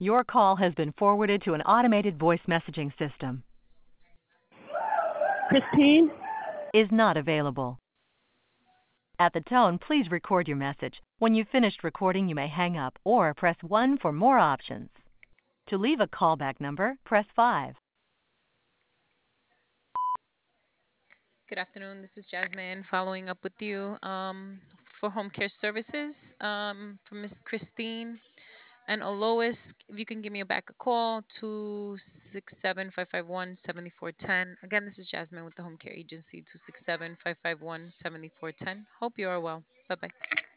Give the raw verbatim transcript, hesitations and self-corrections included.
Your call has been forwarded to an automated voice messaging system. Christine? Is not available. At the tone, please record your message. When you've finished recording, you may hang up or press one for more options. To leave a callback number, press five. Good afternoon. This is Jasmine following up with you um, for home care services um, from Miss Christine and Alois. If you can give me back a call, two six seven, five five one, seven four one zero. Again, this is Jasmine with the home care agency, two six seven, five five one, seven four one zero. Hope you are well. Bye bye.